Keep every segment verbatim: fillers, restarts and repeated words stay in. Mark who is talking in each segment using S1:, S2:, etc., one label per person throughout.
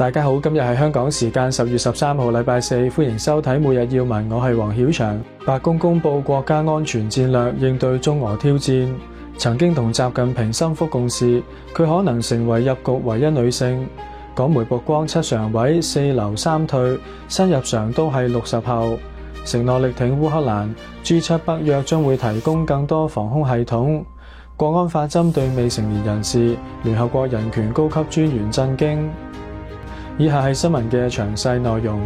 S1: 大家好，今日係香港時間十月十三號，禮拜四，歡迎收睇每日要聞，我係黃曉翔。白宮公布國家安全戰略，應對中俄挑戰。曾經同習近平心腹共事，佢可能成為入局唯一女性。港媒曝光七常委四留三退，新入常都係六十後，承諾力挺烏克蘭。G 七北約將會提供更多防空系統。國安法針對未成年人士，聯合國人權高級專員震驚。以下係新聞嘅詳細內容。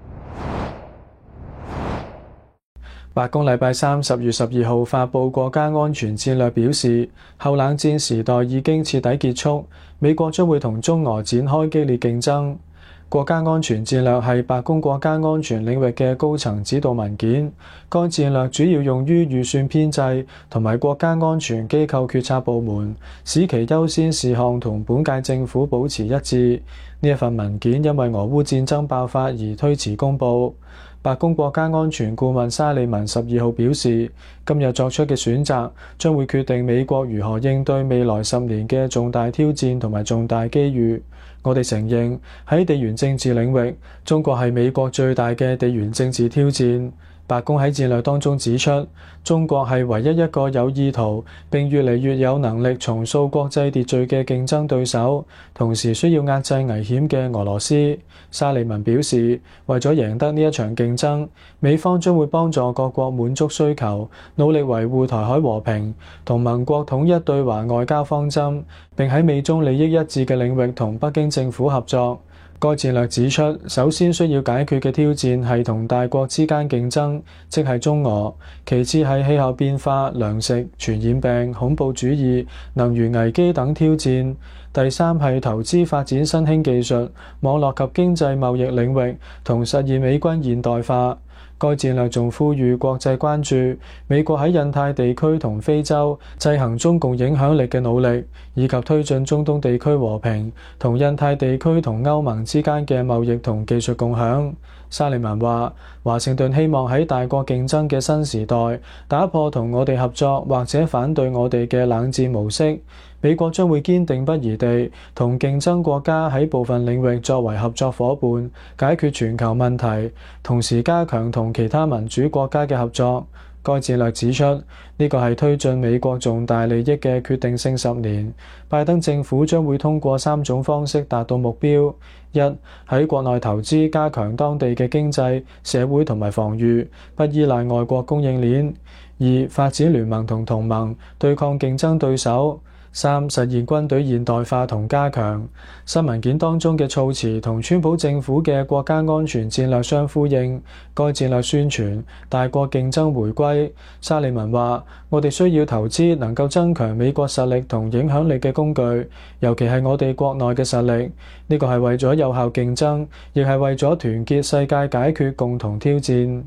S1: 白宮禮拜三十月十二號發布國家安全戰略，表示後冷戰時代已經徹底結束，美國將會同中俄展開激烈競爭。國家安全戰略係白宮國家安全領域嘅高層指導文件，該戰略主要用於預算編制同埋國家安全機構決策部門，使其優先事項同本屆政府保持一致。呢一份文件因為俄烏戰爭爆發而推遲公佈。白宮國家安全顧問沙利文十二號表示，今日作出嘅選擇將會決定美國如何應對未來十年嘅重大挑戰同埋重大機遇。我哋承認喺地緣政治領域，中國係美國最大嘅地緣政治挑戰。白宮喺戰略當中指出，中國係唯一一個有意圖並越嚟越有能力重塑國際秩序嘅競爭對手，同時需要壓制危險嘅俄羅斯。沙利文表示，為咗贏得呢一場競爭，美方將會幫助各國滿足需求，努力維護台海和平，同盟國統一對華外交方針，並喺美中利益一致嘅領域同北京政府合作。該戰略指出，首先需要解決嘅挑戰係同大國之間競爭，即係中俄；其次係氣候變化、糧食、傳染病、恐怖主義、能源危機等挑戰；第三係投資發展新興技術、網絡及經濟貿易領域，同實現美軍現代化。該戰略仲呼籲國際關注美國喺印太地區同非洲制衡中共影響力嘅努力，以及推進中東地區和平同印太地區同歐盟之間嘅貿易同技術共享。沙利文話，華盛頓希望喺大國競爭嘅新時代打破同我哋合作或者反對我哋嘅冷戰模式。美國將會堅定不移地同競爭國家喺部分領域作為合作夥伴，解決全球問題，同時加強同其他民主國家嘅合作。該戰略指出，呢個係推進美國重大利益嘅決定性十年。拜登政府將會通過三種方式達到目標：一、喺國內投資，加強當地嘅經濟、社會同埋防禦，不依賴外國供應鏈；二、發展聯盟同同盟，對抗競爭對手；三、實現軍隊現代化同加強。新文件當中嘅措辭同川普政府嘅國家安全戰略相呼應。該戰略宣傳大國競爭回歸。沙利文話，我哋需要投資能夠增強美國實力同影響力嘅工具，尤其係我哋國內嘅實力。呢個係為咗有效競爭，亦係為咗團結世界解決共同挑戰。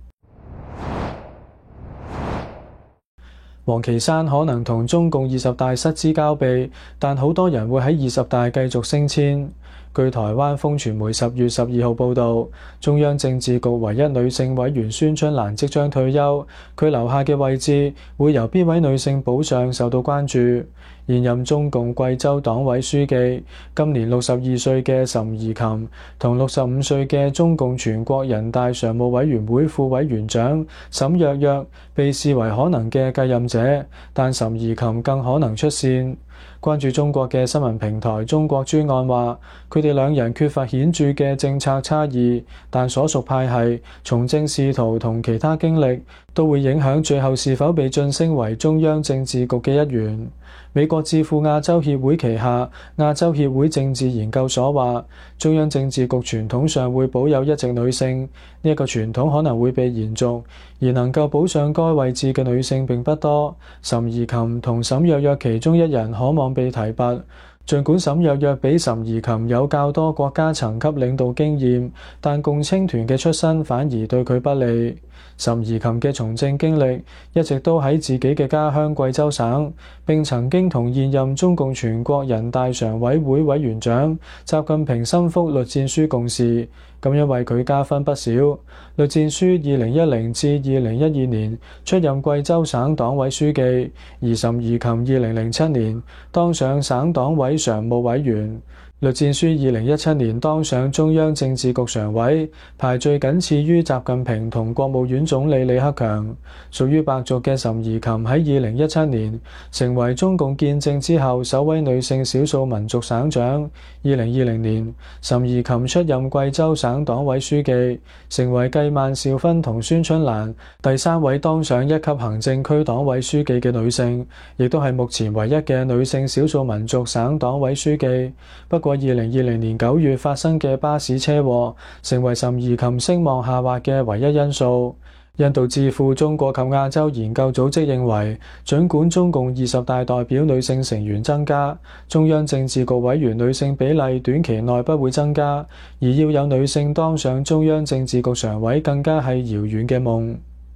S1: 王岐山可能同中共二十大失之交臂，但好多人會喺二十大繼續升遷。據台灣風傳媒十月十二號報導，中央政治局唯一女性委員孫春蘭即將退休，佢留下嘅位置會由邊位女性補上受到關注。現任中共貴州黨委書記、今年六十二歲嘅岑怡琴同六十五歲嘅中共全國人大常務委員會副委員長沈躍躍被視為可能嘅繼任者，但岑怡琴更可能出線。關注中國嘅新聞平台中國專案話，佢哋兩人缺乏顯著嘅政策差異，但所屬派系、從政仕途同其他經歷都會影響最後是否被晉升為中央政治局嘅一員。美國智庫亞洲協會旗下亞洲協會政治研究所話，中央政治局傳統上會保有一席女性，呢一個傳統可能會被延續，而能夠補上該位置嘅女性並不多。岑怡琴同沈躍躍其中一人可望被提拔。儘管沈躍躍比岑怡琴有較多國家層級領導經驗，但共青團嘅出身反而對佢不利。岑怡琴嘅從政經歷一直都喺自己嘅家鄉貴州省，並曾經同現任中共全國人大常委會委員長習近平心腹栗戰書共事，咁樣為佢加分不少。栗戰書二零一零至二零一二年出任貴州省黨委書記，而岑怡琴二零零七年當上省黨委常務委員。 栗戰書二零一七年當上中央政治局常委，排序僅次於習近平同國務院總理李克強。屬於白族嘅岑怡芩喺二零一七年成為中共建政之後首位女性少數民族省長。二零二零年，岑怡芩出任貴州省黨委書記，成為繼萬兆勳同孫春蘭第三位當上一級行政區黨委書記嘅女性，亦都係目前唯一嘅女性少數民族省黨委書記。不過，二零二零年九月發生嘅巴士車禍，成為岑怡芩聲望下滑嘅唯一因素。印度智庫中國及亞洲研究組織認為，儘管中共二十大代表女性成員增加，中央政治局委員女性比例短期內不會增加，而要有女性當上中央政治局常委，更加係遙遠嘅夢。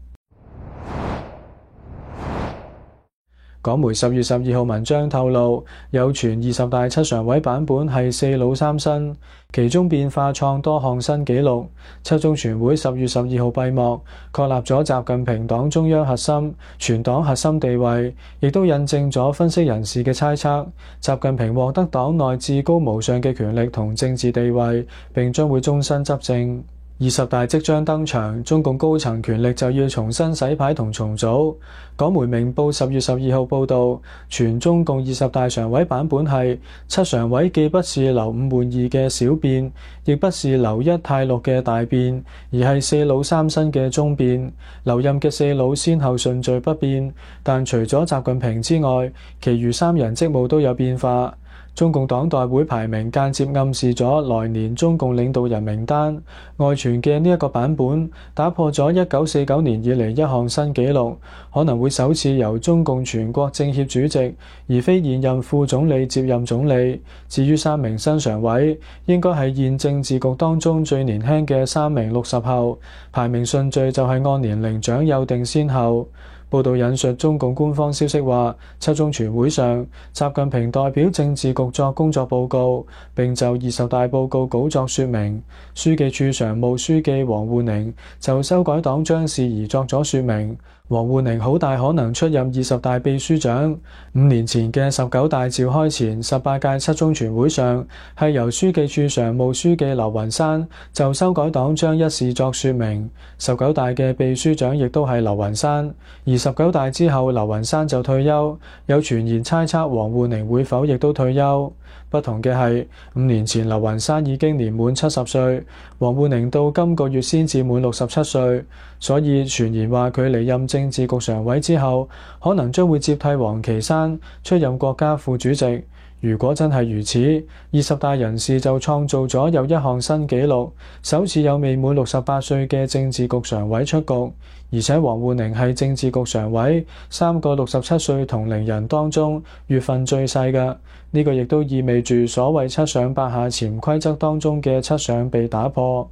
S1: 港媒十月十二號文章透露，有傳二十大七常委版本係四老三新，其中變化創多項新紀錄。七中全會十月十二號閉幕，確立咗習近平黨中央核心、全黨核心地位，亦都印證咗分析人士嘅猜測，習近平獲得黨內至高無上嘅權力同政治地位，並將會終身執政。二十大即將登場，中共高層權力就要重新洗牌同重組。港媒明報十月十二號報導，全中共二十大常委版本係七常委既不是留五換二嘅小變，亦不是留一汰六嘅大變，而係四老三新嘅中變。留任嘅四老先後順序不變，但除咗習近平之外，其餘三人職務都有變化。中共黨代會排名間接暗示咗來年中共領導人名單。外傳嘅呢一個版本打破咗一九四九年以嚟一項新紀錄，可能會首次由中共全國政協主席而非現任副總理接任總理。至於三名新常委，應該係現政治局當中最年輕嘅三名六十後，排名順序就係按年齡長幼定先後。報道引述中共官方消息話，七中全會上，習近平代表政治局作工作報告，並就二十大報告稿作說明。書記處常務書記王滬寧就修改黨章事宜作咗說明。王滬寧好大可能出任二十大秘書長。五年前嘅十九大召開前十八屆七中全會上，係由書記處常務書記劉雲山就修改黨章一事作說明。十九大嘅秘書長亦都係劉雲山，而十九大之後劉雲山就退休，有傳言猜測王滬寧會否亦都退休。不同嘅係，五年前劉雲山已經年滿七十歲，王滬寧到今個月先至滿六十七歲，所以傳言話佢離任政治局常委之後，可能將會接替王岐山出任國家副主席。如果真係如此，二十大人事就創造咗又一項新紀錄，首次有未滿六十八歲嘅政治局常委出局，而且王滬寧係政治局常委三個六十七歲同齡人當中月份最細嘅。呢個亦都意味住所謂七上八下潛規則當中嘅七上被打破。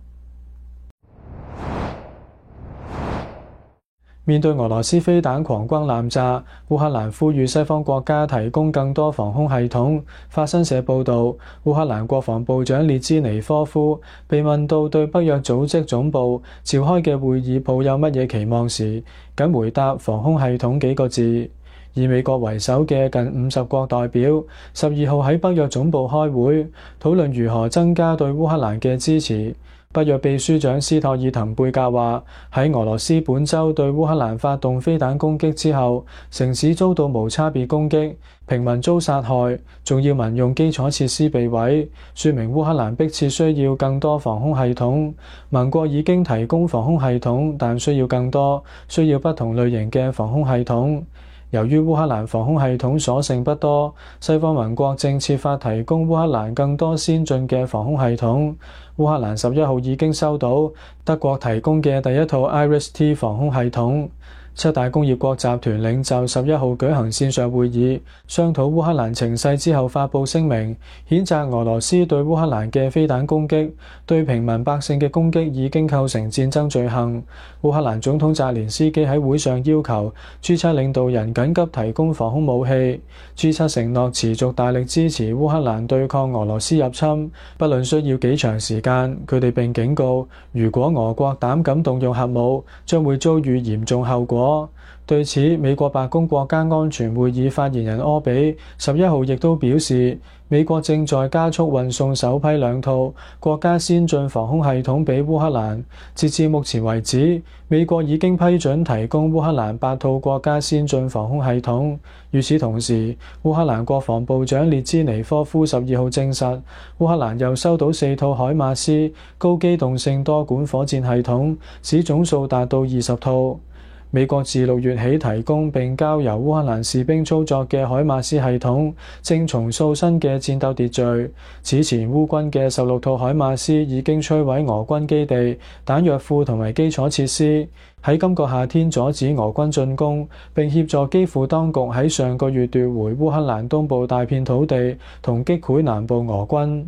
S1: 面對俄羅斯飛彈狂轟濫炸，烏克蘭呼籲西方國家提供更多防空系統。法新社報導，烏克蘭國防部長列茲尼科夫被問到對北約組織總部召開嘅會議抱有乜嘢期望時，僅回答防空系統幾個字。以美國為首嘅近五十國代表十二號喺北約總部開會，討論如何增加對烏克蘭嘅支持。北約秘書長斯托爾滕貝格話：喺俄羅斯本週對烏克蘭發動飛彈攻擊之後，城市遭到無差別攻擊，平民遭殺害，重要民用基礎設施被毀，說明烏克蘭迫切需要更多防空系統。盟國已經提供防空系統，但需要更多，需要不同類型嘅防空系統。由於烏克蘭防空系統所剩不多，西方盟國正設法提供烏克蘭更多先進嘅防空系統。烏克蘭十一號已經收到德國提供嘅第一套 IRIS-T 防空系統。七大工業國集團領袖十一號舉行線上會議，商討烏克蘭情勢之後發布聲明，譴責俄羅斯對烏克蘭嘅飛彈攻擊，對平民百姓嘅攻擊已經構成戰爭罪行。烏克蘭總統澤連斯基喺會上要求 G 七 領導人緊急提供防空武器。G 七 承諾持續大力支持烏克蘭對抗俄羅斯入侵，不論需要幾長時間。佢哋並警告，如果俄國膽敢動用核武，將會遭遇嚴重後果。 果。對此，美國白宮國家安全會議發言人柯比十一號亦都表示，美國正在加速運送首批兩套國家先進防空系統俾烏克蘭。截至目前為止，美國已經批准提供烏克蘭八套國家先進防空系統。與此同時，烏克蘭國防部長列茲尼科夫十二號證實，烏克蘭又收到四套海馬斯高機動性多管火箭系統，使總數達到二十套。美國自六月起提供並交由烏克蘭士兵操作嘅海馬斯系統，正重塑新嘅戰鬥秩序。此前烏軍嘅十六套海馬斯已經摧毀俄軍基地、彈藥庫同埋基礎設施，喺今個夏天阻止俄軍進攻，並協助基輔當局喺上個月奪回烏克蘭東部大片土地同擊潰南部俄軍。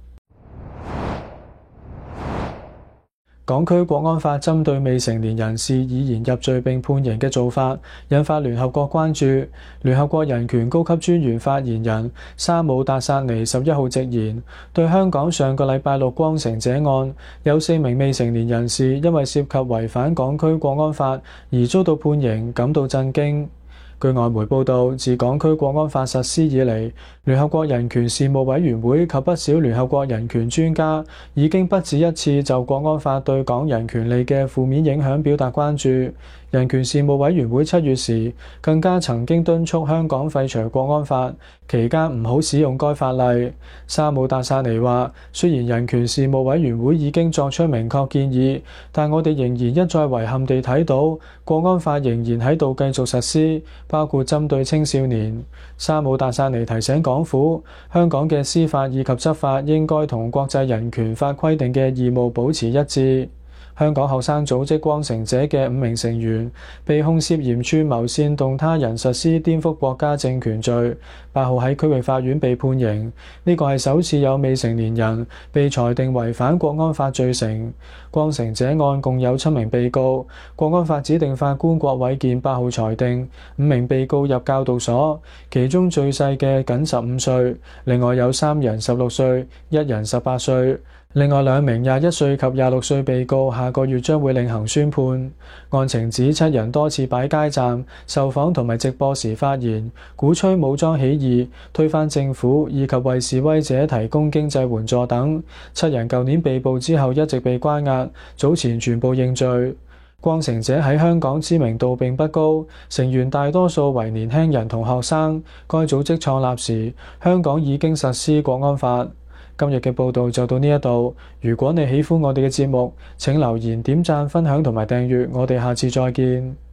S1: 港區國安法針對未成年人士以言入罪並判刑嘅做法，引發聯合國關注。聯合國人權高級專員發言人沙姆達薩尼十一號直言，對香港上個禮拜六光城者案有四名未成年人士因為涉及違反港區國安法而遭到判刑感到震驚。據外媒報道，自港區國安法實施以嚟，聯合國人權事務委員會及不少聯合國人權專家已經不止一次就國安法對港人權利嘅負面影響表達關注。人權事務委員會七月時更加曾經敦促香港廢除國安法，期間唔好使用該法例。沙姆達薩尼話，雖然人權事務委員會已經作出明確建議，但我哋仍然一再遺憾地睇到國安法仍然喺度繼續實施，包括針對青少年。沙姆達薩尼提醒港府，香港嘅司法以及執法應該同國際人權法規定嘅義務保持一致。香港學生組織光城者嘅五名成員被控涉嫌串謀煽動他人實施顛覆國家政權罪，八號喺區域法院被判刑。呢個係首次有未成年人被裁定違反國安法罪成。光城者案共有七名被告，國安法指定法官郭偉健八號裁定五名被告入教導所，其中最細嘅僅十五歲，另外有三人十六歲，一人十八歲。另外兩名廿一歲及廿六歲被告下個月將會另行宣判。案情指七人多次擺街站、受訪同埋直播時發言，鼓吹武裝起義、推翻政府以及為示威者提供經濟援助等。七人舊年被捕之後一直被關押，早前全部認罪。光城者喺香港知名度並不高，成員大多數為年輕人同學生。該組織創立時，香港已經實施國安法。今日嘅報道就到呢一度。如果你喜歡我哋嘅節目，請留言、點讚、分享同埋訂閱。我哋下次再見。